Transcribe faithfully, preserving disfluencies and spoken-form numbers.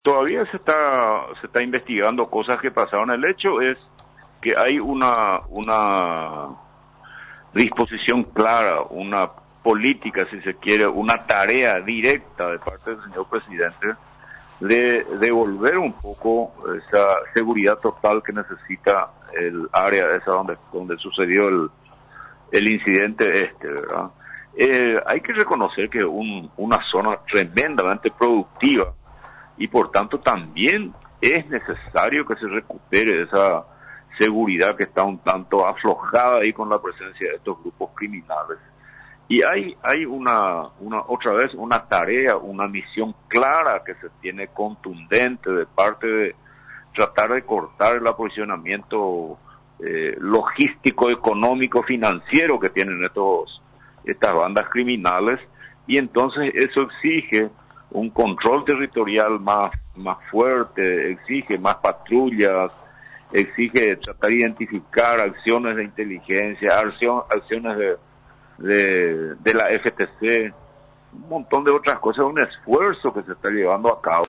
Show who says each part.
Speaker 1: Todavía se está se está investigando cosas que pasaron. El hecho es que hay una una disposición clara, una política, si se quiere, una tarea directa de parte del señor presidente de devolver un poco esa seguridad total que necesita el área esa donde donde sucedió el el incidente este, ¿verdad? Eh, hay que reconocer que un, una zona tremendamente productiva y por tanto también es necesario que se recupere esa seguridad que está un tanto aflojada ahí con la presencia de estos grupos criminales. Y hay hay una, una otra vez una tarea, una misión clara que se tiene contundente de parte de tratar de cortar el aprovisionamiento eh, logístico, económico, financiero que tienen estos estas bandas criminales, y entonces eso exige un control territorial más más fuerte, exige más patrullas, exige tratar de identificar acciones de inteligencia, acción, acciones de, de, de la F T C, un montón de otras cosas, un esfuerzo que se está llevando a cabo.